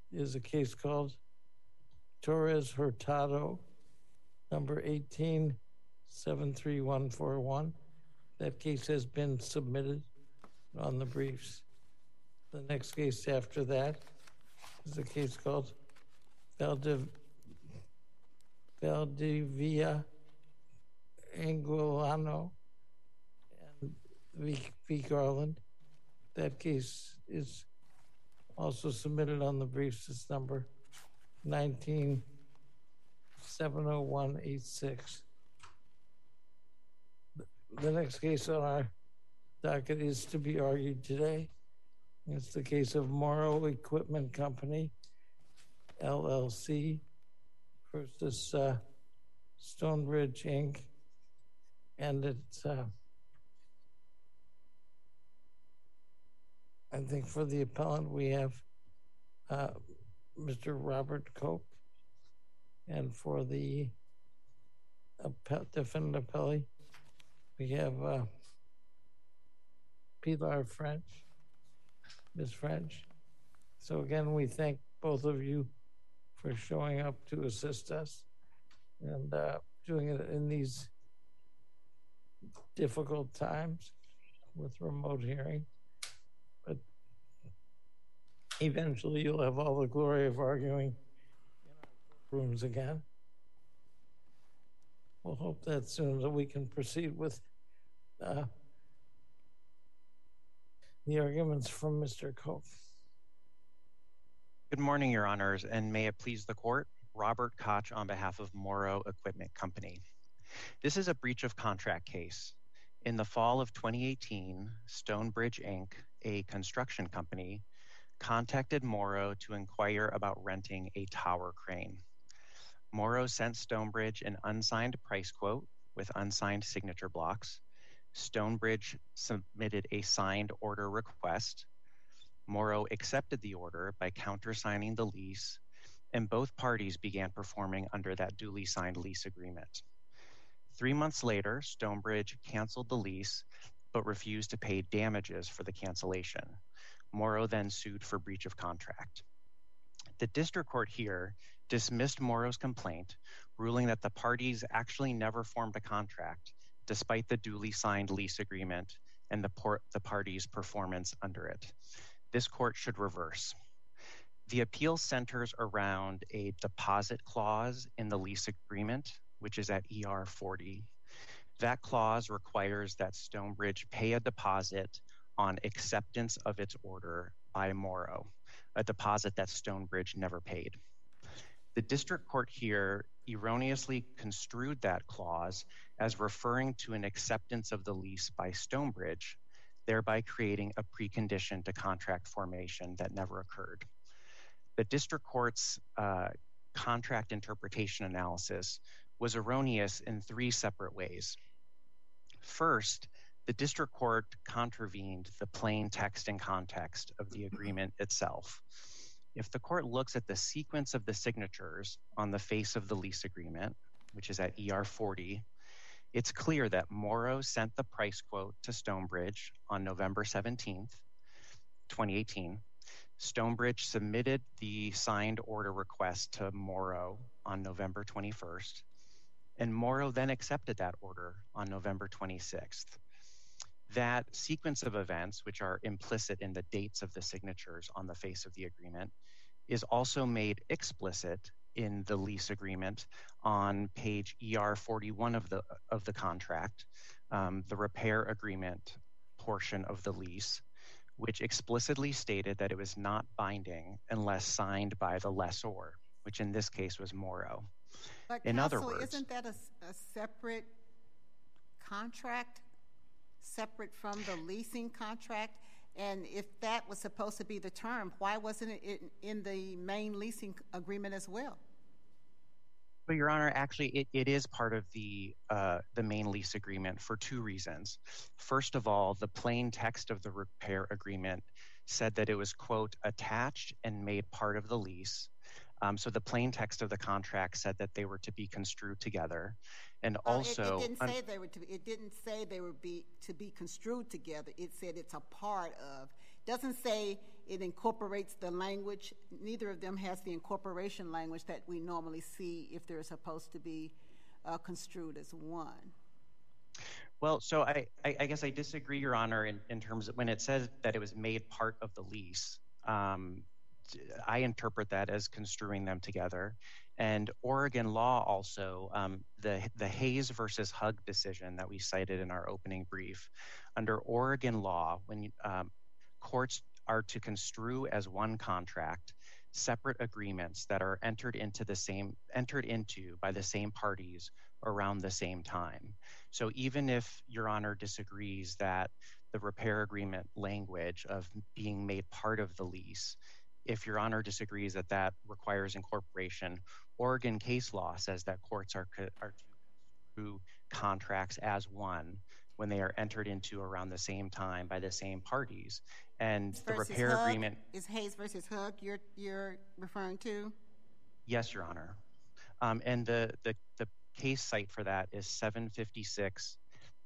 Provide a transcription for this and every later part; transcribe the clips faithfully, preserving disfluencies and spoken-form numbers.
is a case called Torres Hurtado, number eighteen seven three one four one. That case has been submitted on the briefs. The next case after that is a case called Valdiv- Valdivia Anguilano and v. v. Garland. That case is also submitted on the briefs. It's number nineteen seven oh one eight six. The next case on our docket is to be argued today. It's the case of Morrow Equipment Company, L L C, versus uh, Stonebridge, Incorporated. And it's, uh, I think for the appellant, we have uh, Mister Robert Koch. And for the appe- defendant appellee, we have uh, Pilar French, Miz French. So again, we thank both of you for showing up to assist us and uh, doing it in these difficult times with remote hearing. But eventually you'll have all the glory of arguing in our rooms again. We'll hope that soon that we can proceed with uh, the arguments from Mister Koch. Good morning, Your Honors, and may it please the Court, Robert Koch on behalf of Morrow Equipment Company. This is a breach of contract case. In the fall of twenty eighteen, Stonebridge, Incorporated, a construction company, contacted Morrow to inquire about renting a tower crane. Morrow sent Stonebridge an unsigned price quote with unsigned signature blocks. Stonebridge submitted a signed order request. Morrow accepted the order by countersigning the lease, and both parties began performing under that duly signed lease agreement. Three months later, Stonebridge canceled the lease, but refused to pay damages for the cancellation. Morrow then sued for breach of contract. The district court here dismissed Morrow's complaint, ruling that the parties actually never formed a contract, despite the duly signed lease agreement and the, por- the parties' performance under it. This court should reverse. The appeal centers around a deposit clause in the lease agreement, which is at E R forty. That clause requires that Stonebridge pay a deposit on acceptance of its order by Morrow, a deposit that Stonebridge never paid. The district court here erroneously construed that clause as referring to an acceptance of the lease by Stonebridge, thereby creating a precondition to contract formation that never occurred. The district court's uh, contract interpretation analysis was erroneous in three separate ways. First, the district court contravened the plain text and context of the agreement itself. If the court looks at the sequence of the signatures on the face of the lease agreement, which is at E R forty, it's clear that Morrow sent the price quote to Stonebridge on November seventeenth, twenty eighteen. Stonebridge submitted the signed order request to Morrow on November twenty-first, and Morrow then accepted that order on November twenty-sixth. That sequence of events, which are implicit in the dates of the signatures on the face of the agreement, is also made explicit in the lease agreement on page E R forty-one of the of the contract, um, the repair agreement portion of the lease, which explicitly stated that it was not binding unless signed by the lessor, which in this case was Morrow. But in counsel, other words, isn't that a, a separate contract, separate from the leasing contract? And if that was supposed to be the term, why wasn't it in, in the main leasing agreement as well? But Your Honor, actually, it, it is part of the uh, the main lease agreement for two reasons. First of all, the plain text of the repair agreement said that it was, quote, attached and made part of the lease. Um, so the plain text of the contract said that they were to be construed together. And Well, also— it, it didn't say they were to be, it didn't say they would be to be construed together. It said it's a part of. Doesn't say it incorporates the language. Neither of them has the incorporation language that we normally see if they're supposed to be uh, construed as one. Well, so I, I, I guess I disagree, Your Honor, in, in terms of when it says that it was made part of the lease. Um, I interpret that as construing them together. And Oregon law also, um, the, the Hayes versus Hug decision that we cited in our opening brief, under Oregon law, when um, courts are to construe as one contract separate agreements that are entered into the same entered into by the same parties around the same time. So even if Your Honor disagrees that the repair agreement language of being made part of the lease, if Your Honor disagrees that that requires incorporation, Oregon case law says that courts are, are to construe contracts as one when they are entered into around the same time by the same parties. And the repair Hug, agreement is Hayes versus Hug you're you're referring to? Yes, Your Honor. Um, and the, the the case site for that is seven fifty-six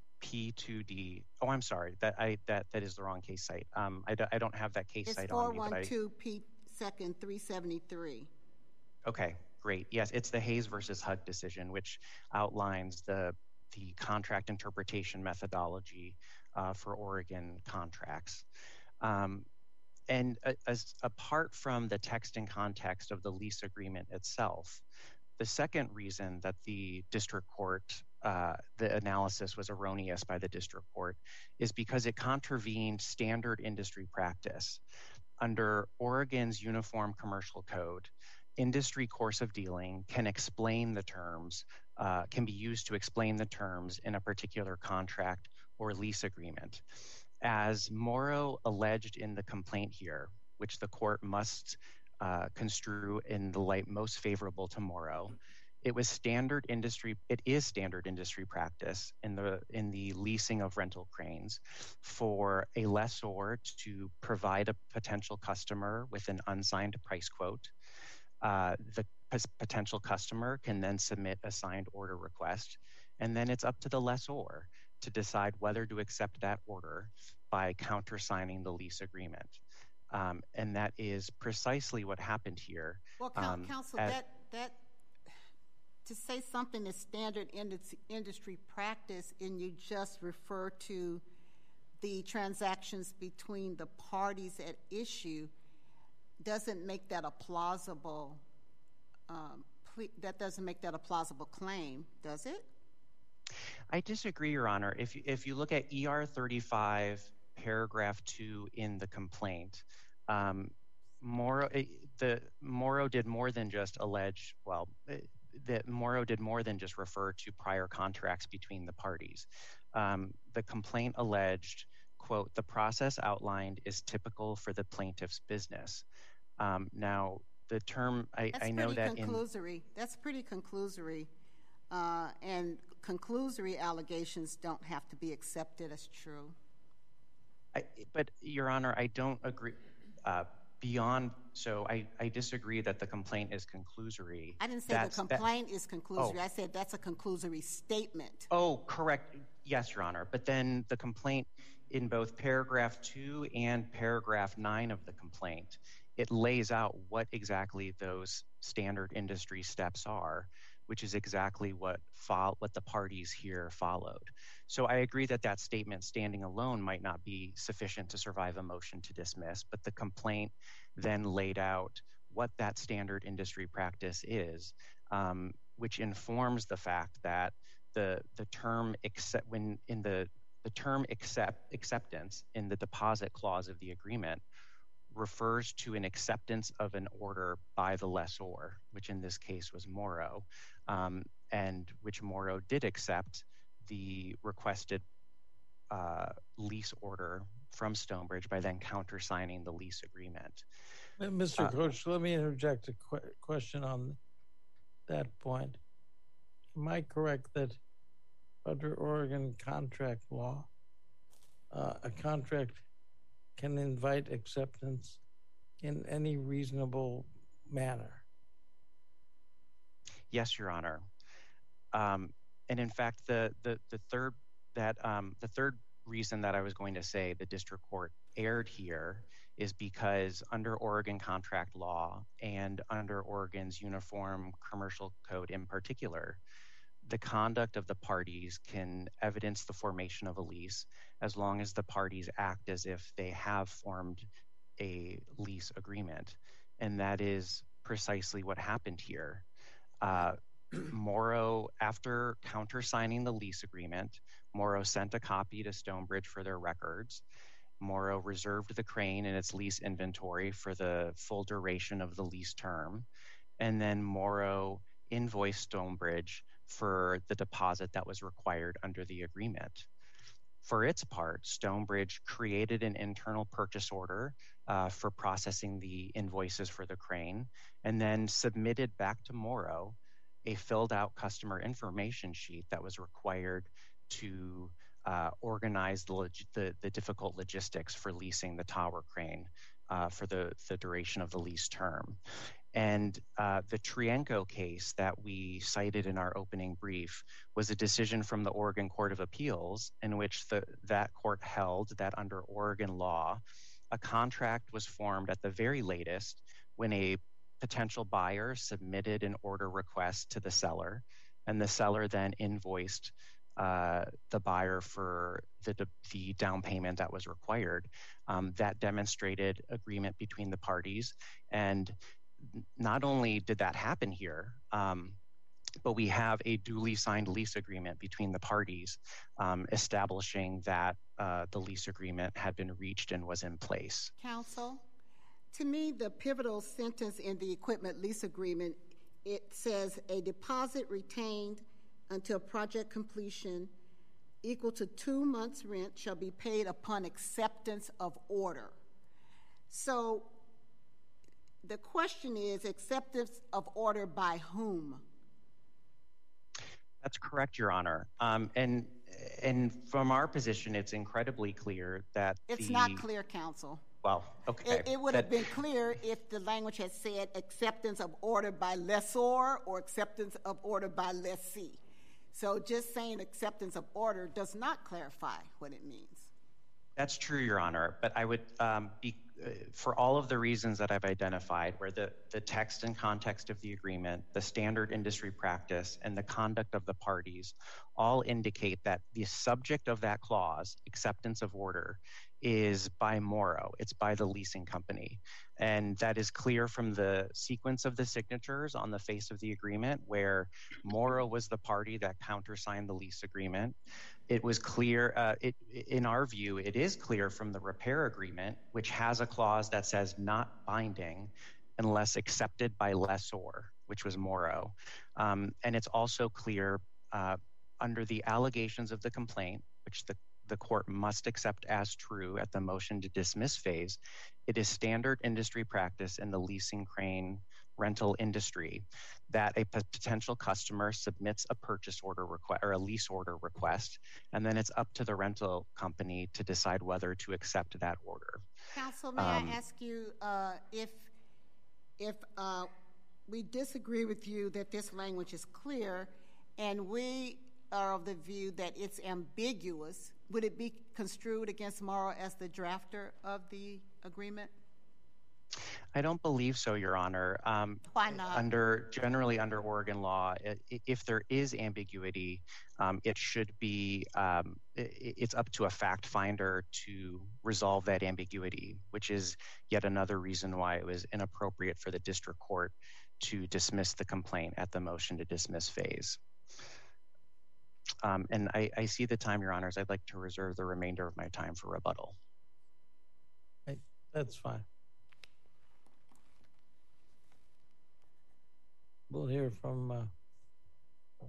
P two D. Oh, I'm sorry. That I that that is the wrong case site. Um, I, do, I don't have that case it's site on me. It's four one two P second three seventy-three. Okay, great. Yes, it's the Hayes versus Hug decision, which outlines the the contract interpretation methodology uh, for Oregon contracts. Um, and uh, as apart from the text and context of the lease agreement itself, the second reason that the district court, uh, the analysis was erroneous by the district court, is because it contravened standard industry practice. Under Oregon's Uniform Commercial Code, industry course of dealing can explain the terms, uh, can be used to explain the terms in a particular contract or lease agreement. As Morrow alleged in the complaint here, which the court must uh, construe in the light most favorable to Morrow, it was standard industry, it is standard industry practice in the in the leasing of rental cranes for a lessor to provide a potential customer with an unsigned price quote. Uh, the p- potential customer can then submit a signed order request, and then it's up to the lessor to decide whether to accept that order by countersigning the lease agreement. Um, and that is precisely what happened here. Well, um, counsel, at, that, that, to say something is standard industry practice and you just refer to the transactions between the parties at issue doesn't make that a plausible, um, ple- that doesn't make that a plausible claim, does it? I disagree, Your Honor. If, if you look at E R thirty-five, paragraph two in the complaint, um, Morrow, the, Morrow did more than just allege, well, that Morrow did more than just refer to prior contracts between the parties. Um, the complaint alleged, quote, the process outlined is typical for the plaintiff's business. Um, now, the term, I, I know that in— That's pretty conclusory. That's pretty conclusory. Uh, and conclusory allegations don't have to be accepted as true. I, but, Your Honor, I don't agree. Uh, beyond, so I, I disagree that the complaint is conclusory. I didn't say that's, the complaint that, is conclusory. Oh. I said that's a conclusory statement. Oh, correct. Yes, Your Honor. But then the complaint in both paragraph two and paragraph nine of the complaint, it lays out what exactly those standard industry steps are, which is exactly what fo- what the parties here followed. So I agree that that statement standing alone might not be sufficient to survive a motion to dismiss, but the complaint then laid out what that standard industry practice is, um, which informs the fact that the the term accept when in the the term accept acceptance in the deposit clause of the agreement refers to an acceptance of an order by the lessor, which in this case was Morrow, um, and which Morrow did accept the requested uh, lease order from Stonebridge by then countersigning the lease agreement. Mister Uh, Coach, let me interject a qu- question on that point. Am I correct that under Oregon contract law, uh, a contract can invite acceptance in any reasonable manner? Yes, Your Honor. Um, and in fact, the the the third that um, the third reason that I was going to say the district court erred here is because under Oregon contract law and under Oregon's Uniform Commercial Code in particular, the conduct of the parties can evidence the formation of a lease as long as the parties act as if they have formed a lease agreement. And that is precisely what happened here. Uh, Morrow, after countersigning the lease agreement, Morrow sent a copy to Stonebridge for their records. Morrow reserved the crane in its lease inventory for the full duration of the lease term. And then Morrow invoiced Stonebridge for the deposit that was required under the agreement. For its part, Stonebridge created an internal purchase order uh, for processing the invoices for the crane, and then submitted back to Morrow a filled out customer information sheet that was required to uh, organize the, log- the, the difficult logistics for leasing the tower crane uh, for the, the duration of the lease term. And uh, the Trienko case that we cited in our opening brief was a decision from the Oregon Court of Appeals in which the, that court held that under Oregon law, a contract was formed at the very latest when a potential buyer submitted an order request to the seller, and the seller then invoiced uh, the buyer for the, the down payment that was required. Um, that demonstrated agreement between the parties. And not only did that happen here, um, but we have a duly signed lease agreement between the parties um, establishing that uh, the lease agreement had been reached and was in place. Counsel, to me, the pivotal sentence in the equipment lease agreement, it says a deposit retained until project completion equal to two months' rent shall be paid upon acceptance of order. So the question is acceptance of order by whom? That's correct, Your Honor. Um, and and from our position, it's incredibly clear that it's the, not clear, counsel. Well, okay. It, it would that, have been clear if the language had said acceptance of order by lessor or acceptance of order by lessee. So just saying acceptance of order does not clarify what it means. That's true, Your Honor. But I would um, be, uh, for all of the reasons that I've identified, where the, the text and context of the agreement, the standard industry practice, and the conduct of the parties all indicate that the subject of that clause, acceptance of order, is by Morrow. It's by the leasing company. And that is clear from the sequence of the signatures on the face of the agreement, where Morrow was the party that countersigned the lease agreement. It was clear, uh, it, in our view, it is clear from the repair agreement, which has a clause that says not binding unless accepted by lessor, which was Morrow. Um, and it's also clear uh, under the allegations of the complaint, which the the court must accept as true at the motion to dismiss phase, it is standard industry practice in the leasing crane rental industry that a p- potential customer submits a purchase order request or a lease order request, and then it's up to the rental company to decide whether to accept that order. Counsel, may um, I ask you uh, if if uh, we disagree with you that this language is clear, and we are of the view that it's ambiguous, would it be construed against Morrow as the drafter of the agreement? I don't believe so, Your Honor. Um, Why not? Under generally under Oregon law, it, if there is ambiguity, um, it should be um, it, it's up to a fact finder to resolve that ambiguity, which is yet another reason why it was inappropriate for the district court to dismiss the complaint at the motion to dismiss phase. Um, and I, I see the time, Your Honors. I'd like to reserve the remainder of my time for rebuttal. Hey, that's fine. We'll hear from uh,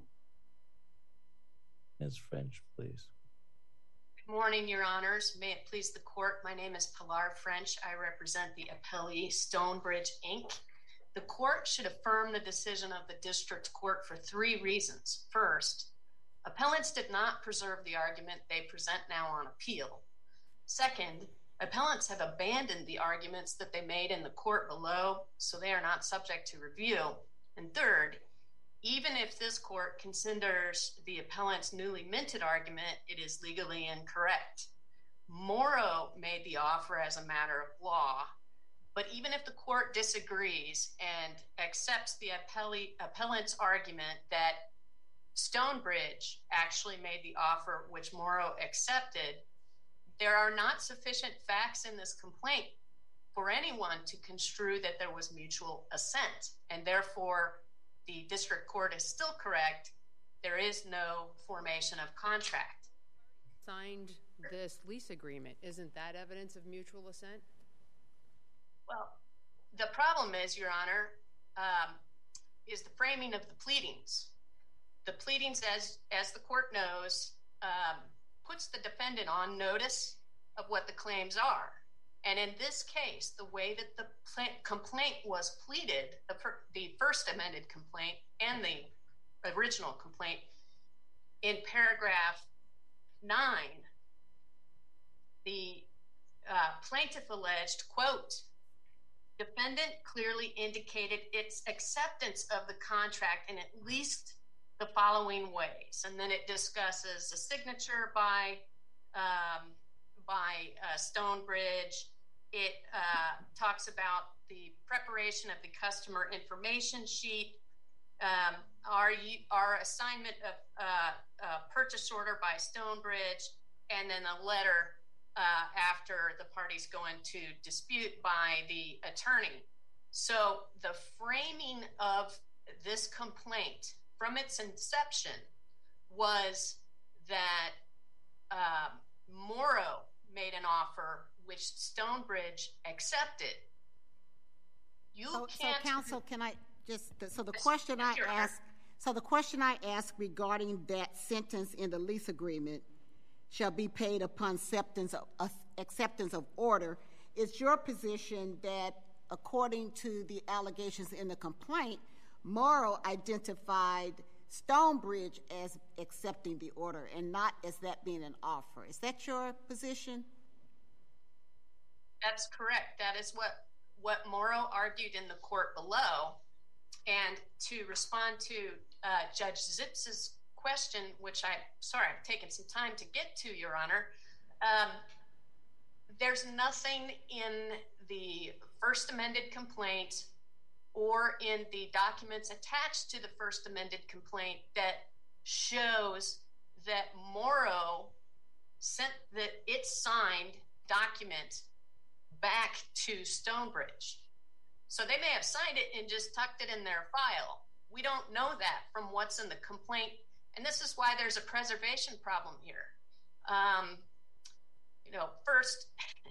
Miz French, please. Good morning, Your Honors. May it please the court, my name is Pilar French. I represent the appellee Stonebridge, Incorporated. The court should affirm the decision of the district court for three reasons. First, appellants did not preserve the argument they present now on appeal. Second, appellants have abandoned the arguments that they made in the court below, so they are not subject to review. And third, even if this court considers the appellant's newly minted argument, it is legally incorrect. Morrow made the offer as a matter of law, but even if the court disagrees and accepts the appellee, appellant's argument that Stonebridge actually made the offer which Morrow accepted, there are not sufficient facts in this complaint for anyone to construe that there was mutual assent, and therefore the district court is still correct. There is no formation of contract. Signed this lease agreement. Isn't that evidence of mutual assent? Well, the problem is, Your Honor, um, is the framing of the pleadings. The pleadings, as, as the court knows, um, puts the defendant on notice of what the claims are. And in this case, the way that the complaint was pleaded, the, the first amended complaint and the original complaint, in paragraph nine, the uh, plaintiff alleged, quote, defendant clearly indicated its acceptance of the contract in at least the following ways. And then it discusses a signature by, um, by uh, Stonebridge. It uh, talks about the preparation of the customer information sheet, um, our, our assignment of uh, uh, purchase order by Stonebridge, and then a letter uh, after the parties go into dispute by the attorney. So the framing of this complaint from its inception was that uh, Morrow made an offer which Stonebridge accepted. You so, can't. So, counsel, can I just? So the question I asked. So the question I asked regarding that sentence in the lease agreement, shall be paid upon acceptance of uh, acceptance of order. Is your position that, according to the allegations in the complaint, Morrow identified Stonebridge as accepting the order and not as that being an offer? Is that your position? That's correct. That is what, what Morrow argued in the court below. And to respond to uh, Judge Zipps's question, which I, sorry, I've taken some time to get to, Your Honor, um, there's nothing in the first amended complaint or in the documents attached to the first amended complaint that shows that Morrow sent the, its signed document back to Stonebridge. So they may have signed it and just tucked it in their file. We don't know that from what's in the complaint, and this is why there's a preservation problem here. Um, you know, first,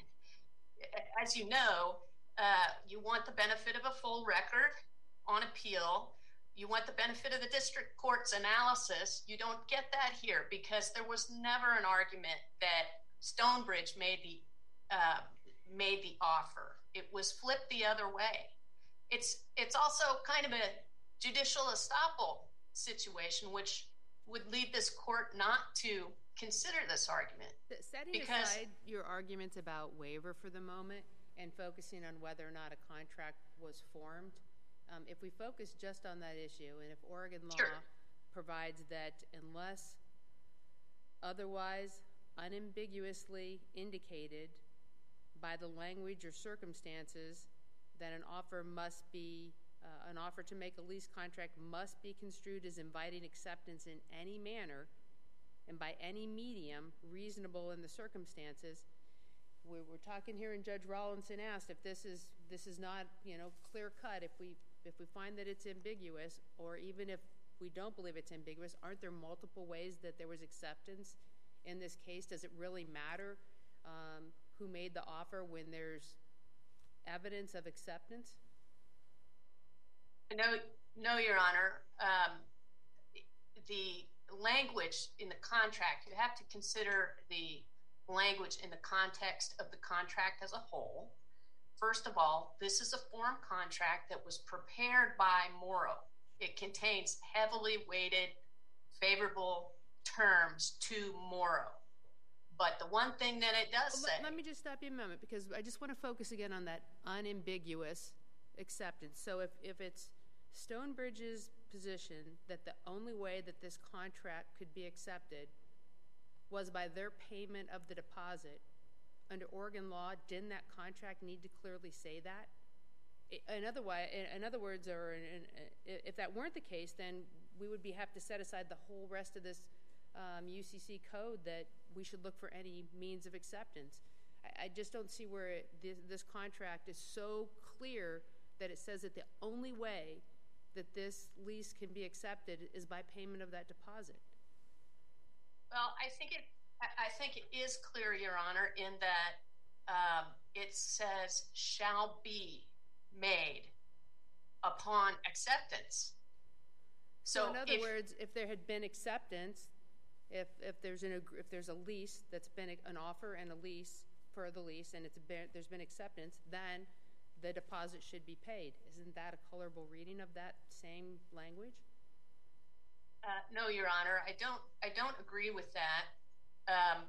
as you know, uh, you want the benefit of a full record on appeal. You want the benefit of the district court's analysis. You don't get that here because there was never an argument that Stonebridge made the uh, made the offer. It was flipped the other way. It's it's also kind of a judicial estoppel situation, which would lead this court not to consider this argument. Setting because, aside your arguments about waiver for the moment and focusing on whether or not a contract was formed, um, if we focus just on that issue, and if Oregon law sure. provides that unless otherwise unambiguously indicated by the language or circumstances that an offer must be, uh, an offer to make a lease contract must be construed as inviting acceptance in any manner and by any medium reasonable in the circumstances. We were talking here, and Judge Rawlinson asked if this is this is not, you know, clear cut. If we if we find that it's ambiguous, or even if we don't believe it's ambiguous, aren't there multiple ways that there was acceptance in this case? Does it really matter um, who made the offer when there's evidence of acceptance? No, no, Your Honor. Um, the language in the contract, you have to consider the language in the context of the contract as a whole. First of all, this is a form contract that was prepared by Morrow. It contains heavily weighted, favorable terms to Morrow. But the one thing that it does well, say... Let, let me just stop you a moment, because I just want to focus again on that unambiguous acceptance. So if, if it's Stonebridge's position that the only way that this contract could be accepted was by their payment of the deposit, under Oregon law, didn't that contract need to clearly say that? In other, way, in other words, or in, in, if that weren't the case, then we would be have to set aside the whole rest of this um, U C C code that we should look for any means of acceptance. I, I just don't see where it, this, this contract is so clear that it says that the only way that this lease can be accepted is by payment of that deposit. Well, I think it. I think it is clear, Your Honor, in that um, it says shall be made upon acceptance. So, so in other if, words, if there had been acceptance, if if there's an if there's a lease that's been a, an offer and a lease for the lease, and it's been, there's been acceptance, then the deposit should be paid. Isn't that a colorable reading of that same language? Uh, no, Your Honor, I don't. I don't agree with that. Um,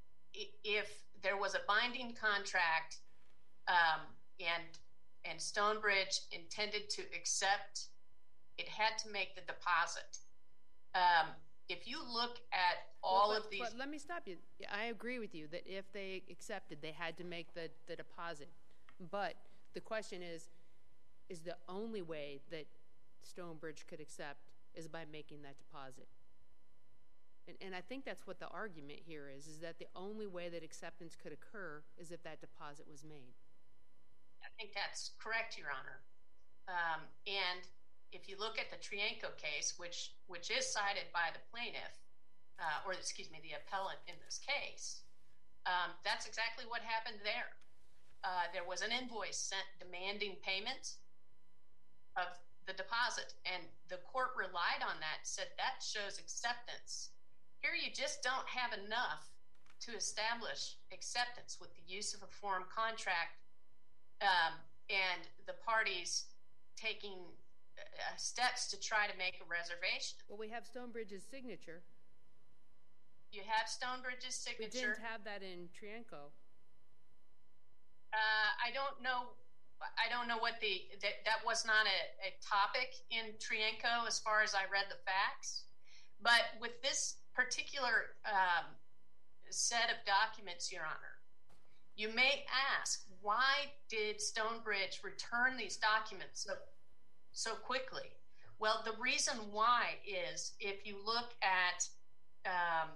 if there was a binding contract um, and and Stonebridge intended to accept, it had to make the deposit. Um, if you look at all well, but, of these... But let me stop you. I agree with you that if they accepted, they had to make the, the deposit. But the question is, is the only way that Stonebridge could accept is by making that deposit. And, and I think that's what the argument here is, is that the only way that acceptance could occur is if that deposit was made. I think that's correct, Your Honor. Um, and if you look at the Trienko case, which which is cited by the plaintiff, uh, or excuse me, the appellant in this case, um, that's exactly what happened there. Uh, there was an invoice sent demanding payment of the deposit, and the court relied on that, said that shows acceptance. Here you just don't have enough to establish acceptance with the use of a form contract um, and the parties taking uh, steps to try to make a reservation. Well, we have Stonebridge's signature. You have Stonebridge's signature. We didn't have that in Trienko. Uh, I don't know. I don't know what the that, that was not a, a topic in Trienko as far as I read the facts. But with this particular um, set of documents, Your Honor, you may ask, why did Stonebridge return these documents so, so quickly? Well, the reason why is if you look at um,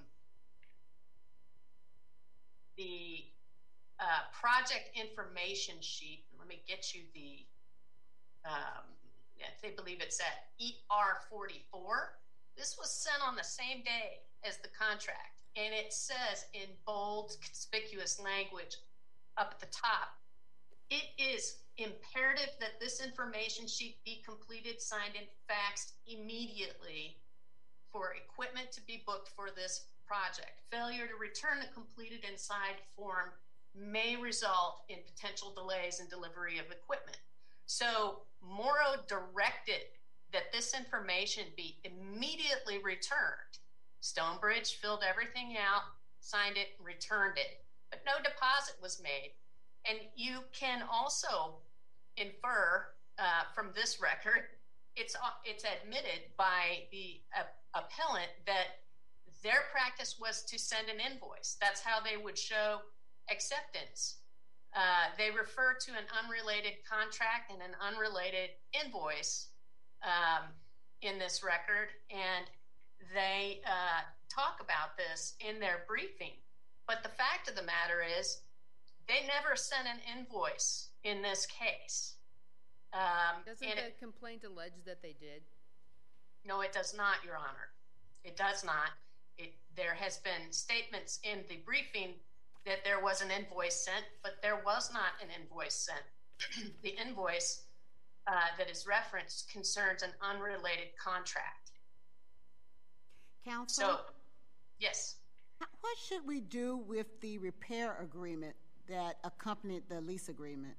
the uh, project information sheet, let me get you the, um, I believe it's at E R forty-four. This was sent on the same day as the contract, and it says in bold, conspicuous language up at the top, it is imperative that this information sheet be completed, signed, and faxed immediately for equipment to be booked for this project. Failure to return the completed and signed form may result in potential delays in delivery of equipment. So Morrow directed that this information be immediately returned. Stonebridge filled everything out, signed it, returned it, but no deposit was made. And you can also infer uh, from this record, it's it's admitted by the uh, appellant that their practice was to send an invoice. That's how they would show acceptance. Uh, they refer to an unrelated contract and an unrelated invoice um, in this record, and they uh, talk about this in their briefing. But the fact of the matter is, they never sent an invoice in this case. Um, Doesn't and the it, complaint allege that they did? No, it does not, Your Honor. It does not. It, there has been statements in the briefing that there was an invoice sent, but there was not an invoice sent. The invoice uh, that is referenced concerns an unrelated contract. Counsel? So, yes. What should we do with the repair agreement that accompanied the lease agreement?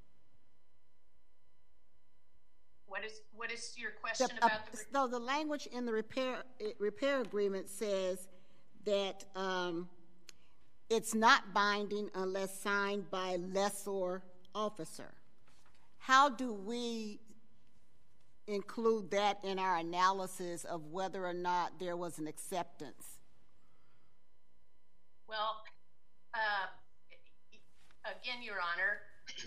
What is what is your question The, uh, about the? so the language in the repair uh, repair agreement says that um, it's not binding unless signed by lessor officer. How do we include that in our analysis of whether or not there was an acceptance? Well, uh, again, Your Honor,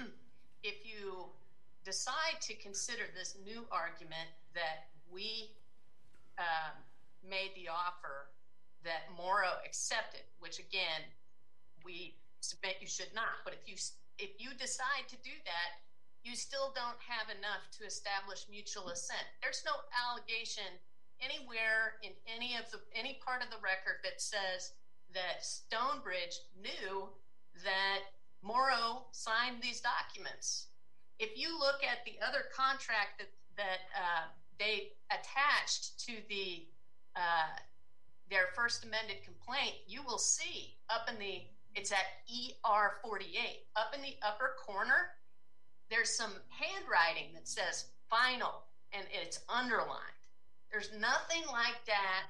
if you decide to consider this new argument that we um, made the offer that Morrow accepted, which again, we submit you should not, but if you if you decide to do that, you still don't have enough to establish mutual assent. There's no allegation anywhere in any of the any part of the record that says that Stonebridge knew that Morrow signed these documents. If you look at the other contract that that uh, they attached to the uh, their first amended complaint, you will see up in the it's at E R forty-eight up in the upper corner. There's some handwriting that says final and it's underlined. There's nothing like that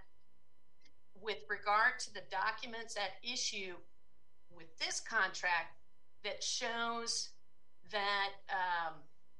with regard to the documents at issue with this contract that shows that um,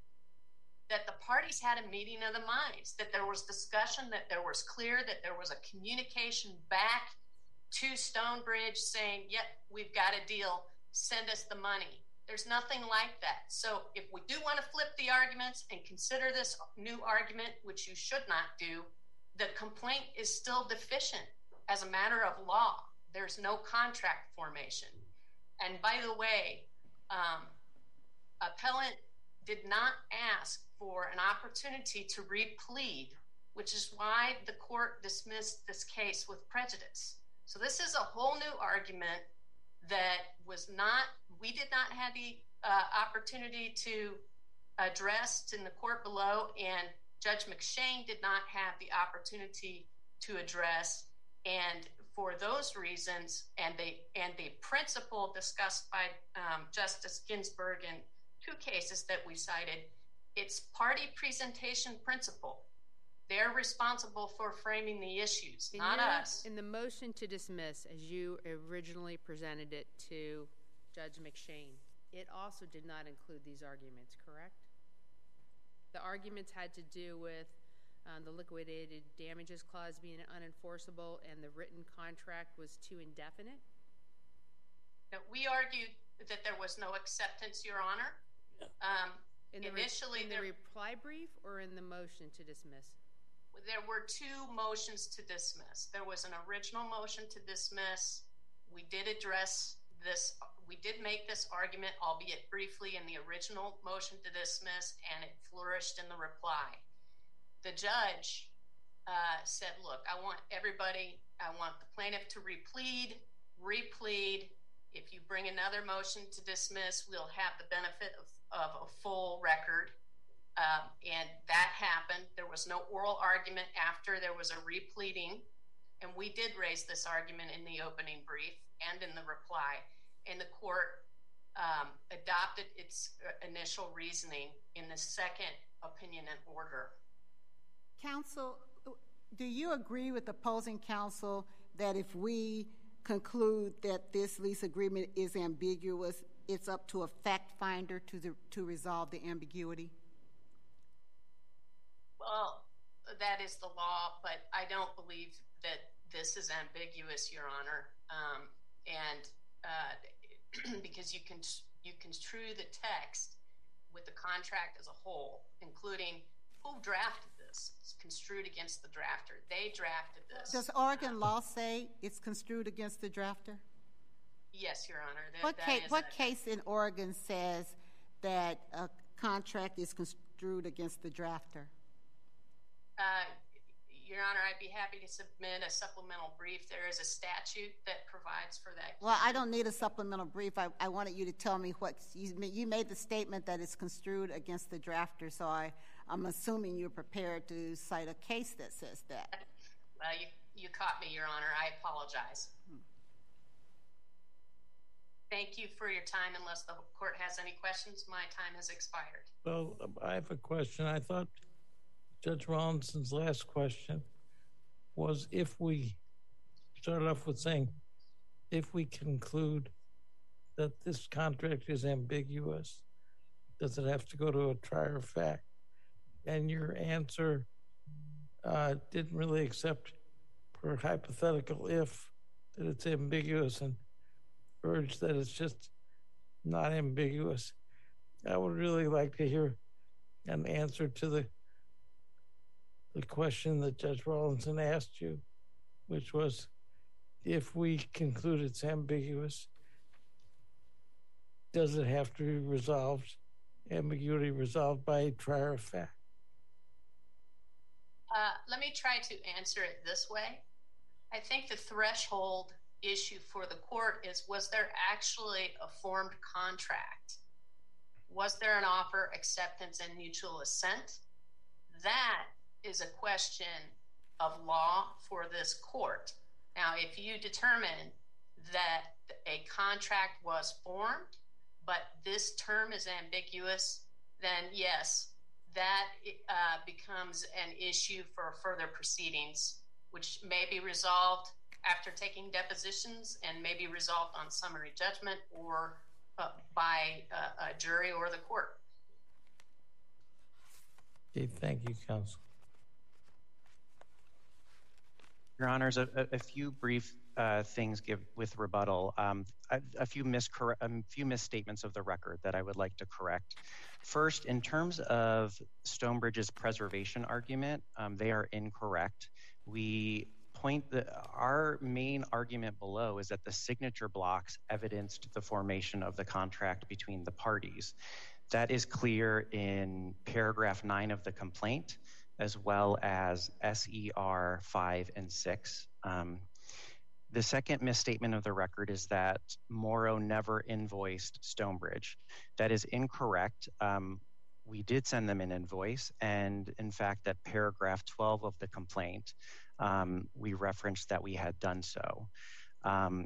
that the parties had a meeting of the minds, that there was discussion, that there was clear, that there was a communication back to Stonebridge saying, yep, we've got a deal, send us the money. There's nothing like that. So if we do want to flip the arguments and consider this new argument, which you should not do, the complaint is still deficient as a matter of law. There's no contract formation. And by the way, um, appellant did not ask for an opportunity to replead, which is why the court dismissed this case with prejudice. So this is a whole new argument that was not, we did not have the uh, opportunity to address in the court below, and Judge McShane did not have the opportunity to address. And for those reasons, and the, and the principle discussed by um, Justice Ginsburg in two cases that we cited, it's party presentation principle. They're responsible for framing the issues, in not your, us. In the motion to dismiss, as you originally presented it to Judge McShane, it also did not include these arguments, correct? The arguments had to do with um, the liquidated damages clause being unenforceable and the written contract was too indefinite? Now, we argued that there was no acceptance, Your Honor. Um, in the initially, re in the there, reply brief or in the motion to dismiss? There were two motions to dismiss. There was an original motion to dismiss. We did address this. We did make this argument, albeit briefly, in the original motion to dismiss, and it flourished in the reply. The judge uh, said, look, I want everybody, I want the plaintiff to replead, replead. If you bring another motion to dismiss, we'll have the benefit of, of a full record. Um, and that happened. There was no oral argument after there was a repleading. And we did raise this argument in the opening brief and in the reply. And the court um, adopted its initial reasoning in the second opinion and order. Counsel, do you agree with opposing counsel that if we conclude that this lease agreement is ambiguous, it's up to a fact finder to, the, to resolve the ambiguity? Well, that is the law, but I don't believe that this is ambiguous, Your Honor. Um, and uh, because you can you construe the text with the contract as a whole, including who drafted this. It's construed against the drafter. They drafted this. Does Oregon law say it's construed against the drafter? Yes, Your Honor. That, what that case, what a, case in Oregon says that a contract is construed against the drafter? Uh, Your Honor, I'd be happy to submit a supplemental brief. There is a statute that provides for that. Well, I don't need a supplemental brief. I, I wanted you to tell me what you, you made the statement that it's construed against the drafter, so I, I'm assuming you're prepared to cite a case that says that. Well, you, you caught me, Your Honor. I apologize. Hmm. Thank you for your time. Unless the court has any questions, my time has expired. Well, I have a question. I thought Judge Rawlinson's last question was if we started off with saying, if we conclude that this contract is ambiguous, does it have to go to a trier of fact? And your answer uh, didn't really accept per hypothetical if that it's ambiguous and urged that it's just not ambiguous. I would really like to hear an answer to the the question that Judge Rawlinson asked you, which was, if we conclude it's ambiguous, does it have to be resolved, ambiguity resolved by a trier of fact? Uh, let me try to answer it this way. I think the threshold issue for the court is, was there actually a formed contract? Was there an offer, acceptance, and mutual assent? That is a question of law for this court. Now, if you determine that a contract was formed, but this term is ambiguous, then yes, that uh, becomes an issue for further proceedings, which may be resolved after taking depositions and may be resolved on summary judgment or uh, by uh, a jury or the court. Okay, thank you, counsel. Your Honors, a, a few brief uh, things give with rebuttal. Um, a, a few miscor- a few misstatements of the record that I would like to correct. First, in terms of Stonebridge's preservation argument, um, they are incorrect. We point that our main argument below is that the signature blocks evidenced the formation of the contract between the parties. That is clear in paragraph nine of the complaint, as well as S E R five and six. Um, the second misstatement of the record is that Morrow never invoiced Stonebridge. That is incorrect. Um, we did send them an invoice, and in fact, at paragraph twelve of the complaint, um, we referenced that we had done so. Um,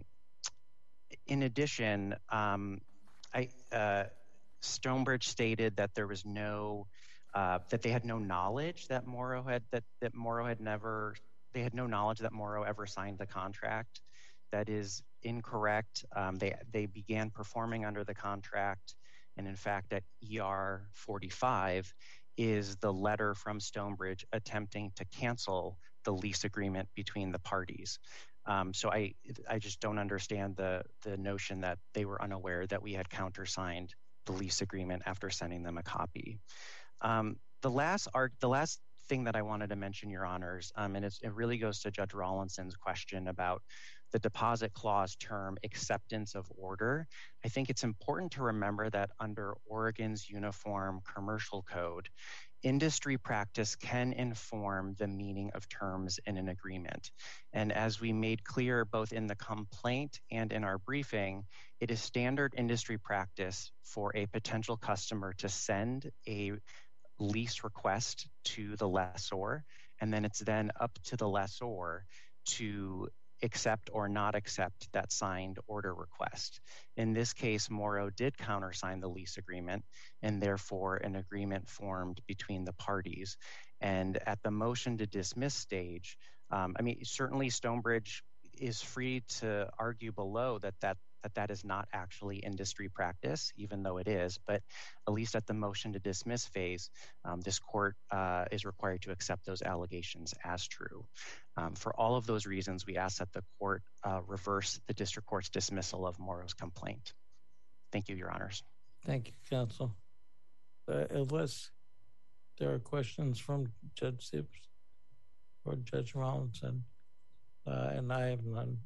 in addition, um, I, uh, Stonebridge stated that there was no Uh, that they had no knowledge that Morrow had that that Morrow had never they had no knowledge that Morrow ever signed the contract. That is incorrect. Um, they they began performing under the contract, and in fact, at E R forty-five is the letter from Stonebridge attempting to cancel the lease agreement between the parties. Um, so I I just don't understand the the notion that they were unaware that we had countersigned the lease agreement after sending them a copy. Um, the last art, the last thing that I wanted to mention, Your Honors, um, and it's, it really goes to Judge Rawlinson's question about the deposit clause term acceptance of order. I think it's important to remember that under Oregon's Uniform Commercial Code, industry practice can inform the meaning of terms in an agreement. And as we made clear both in the complaint and in our briefing, it is standard industry practice for a potential customer to send a lease request to the lessor, and then it's then up to the lessor to accept or not accept that signed order request. In this case, Morrow did countersign the lease agreement, and therefore an agreement formed between the parties. And at the motion to dismiss stage, um, I mean, certainly Stonebridge is free to argue below that that that that is not actually industry practice, even though it is, but at least at the motion to dismiss phase, um, this court uh, is required to accept those allegations as true. Um, for all of those reasons, we ask that the court uh, reverse the district court's dismissal of Morrow's complaint. Thank you, Your Honors. Thank you, counsel. Uh, unless there are questions from Judge Sips or Judge Rawlinson, uh, and I have none,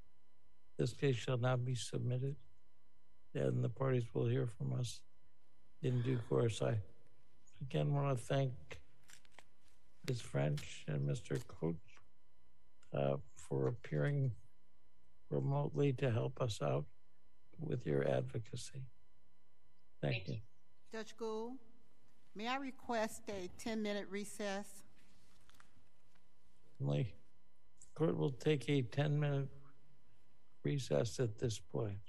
this case shall now be submitted, and the parties will hear from us in due course. I again want to thank Miz French and Mister Coach uh, for appearing remotely to help us out with your advocacy. Thank, Thank you. you. Judge Gould, may I request a ten-minute recess? The court will take a ten-minute recess at this point.